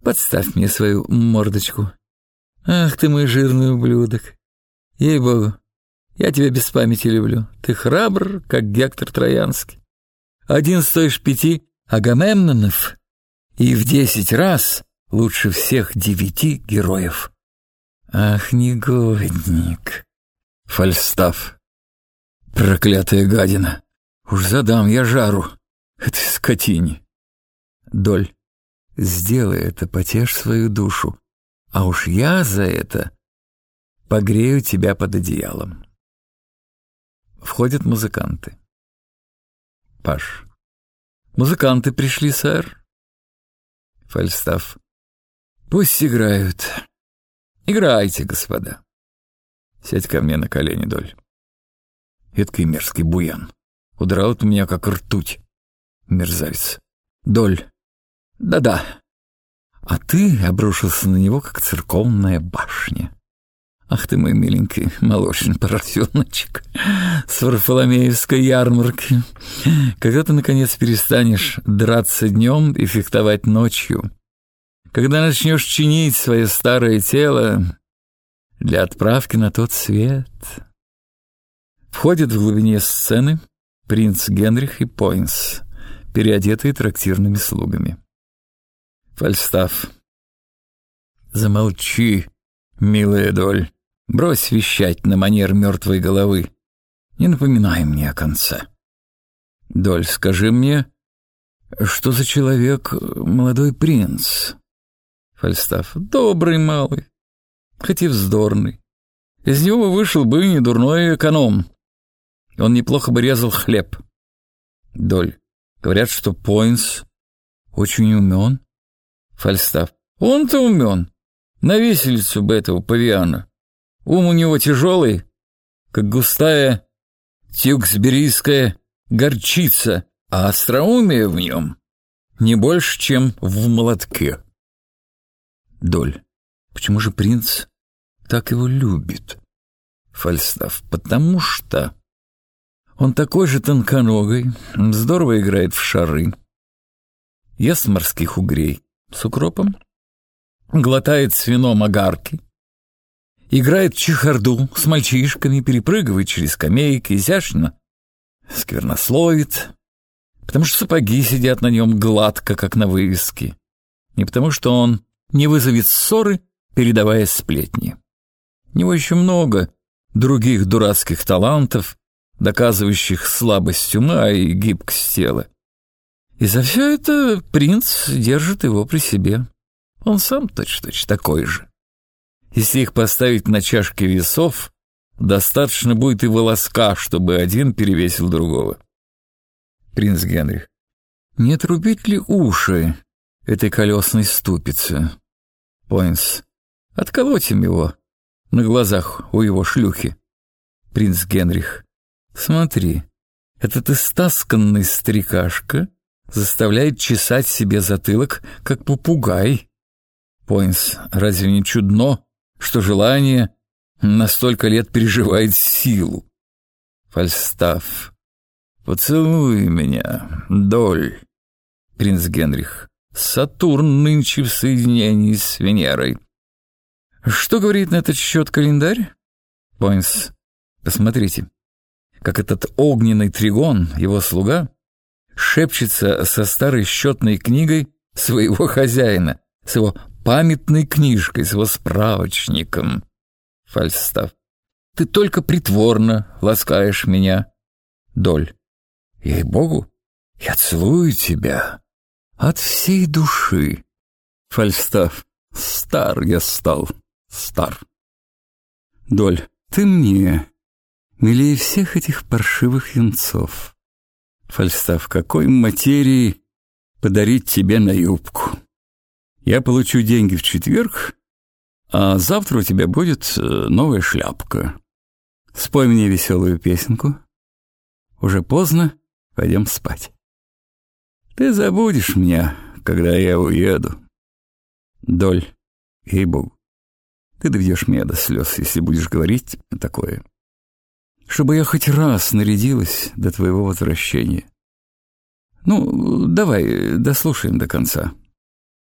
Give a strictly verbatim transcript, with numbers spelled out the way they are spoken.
Подставь мне свою мордочку. Ах ты мой жирный ублюдок. Ей-богу, я тебя без памяти люблю. Ты храбр, как Гектор Троянский. Один стоишь пяти Агамемнонов и в десять раз лучше всех девяти героев. Ах, негодник. Фальстаф. Проклятая гадина. Уж задам я жару этой скотине. Доль. Сделай это, потешь свою душу. А уж я за это погрею тебя под одеялом. Входят музыканты. Паж. Музыканты пришли, сэр. Фальстаф. Пусть играют. Играйте, господа. Сядь ко мне на колени, Доль. Эдкий мерзкий буян. Удрал от меня, как ртуть. Мерзавец. Доль. Да-да. А ты обрушился на него, как церковная башня. Ах ты мой миленький молочный поросеночек с Варфоломеевской ярмарки. Когда ты, наконец, перестанешь драться днем и фехтовать ночью? Когда начнешь чинить свое старое тело для отправки на тот свет? Входят в глубине сцены принц Генрих и Пойнс, переодетые трактирными слугами. Фальстаф. Замолчи, милая Доль. Брось вещать на манер мертвой головы. Не напоминай мне о конце. Доль, скажи мне, что за человек молодой принц? Фальстаф. Добрый малый, хоть и вздорный. Из него вышел бы недурной эконом. Он неплохо бы резал хлеб. Доль. Говорят, что Пойнс очень умен. Фальстаф. Он-то умен. На виселицу бы этого павиана. Ум у него тяжелый, как густая тюксберийская горчица, а остроумие в нем не больше, чем в молотке. Доль. Почему же принц так его любит? Фальстаф. Потому что он такой же тонконогой, здорово играет в шары, ест морских угрей с укропом, глотает с вином огарки, играет в чехарду с мальчишками, перепрыгивает через скамейки, изящно сквернословит, потому что сапоги сидят на нем гладко, как на вывеске, не потому что он не вызовет ссоры, передавая сплетни. У него еще много других дурацких талантов, доказывающих слабость ума и гибкость тела. И за все это принц держит его при себе. Он сам точь-в-точь такой же. Если их поставить на чашки весов, достаточно будет и волоска, чтобы один перевесил другого. Принц Генрих. Не отрубить ли уши этой колесной ступицы? Пойнс. Отколотим его на глазах у его шлюхи. Принц Генрих. Смотри, этот истасканный старикашка заставляет чесать себе затылок, как попугай. Пойнс. Разве не чудно, что желание на столько лет переживает силу? Фальстаф. Поцелуй меня, Доль. Принц Генрих. Сатурн нынче в соединении с Венерой. Что говорит на этот счет календарь? Пойнс. Посмотрите, как этот огненный тригон, его слуга, шепчется со старой счетной книгой своего хозяина, с его памятной книжкой, с его справочником. Фальстаф. Ты только притворно ласкаешь меня. Доль. Ей-богу, я целую тебя от всей души. Фальстаф. Стар я стал, стар. Доль. Ты мне милее всех этих паршивых юнцов. Фальстаф. Какой материи подарить тебе на юбку? Я получу деньги в четверг, а завтра у тебя будет новая шляпка. Спой мне веселую песенку. Уже поздно, пойдем спать. Ты забудешь меня, когда я уеду. Доль, ей-богу, ты доведешь меня до слез, если будешь говорить такое. Чтобы я хоть раз нарядилась до твоего возвращения. Ну, давай, дослушаем до конца.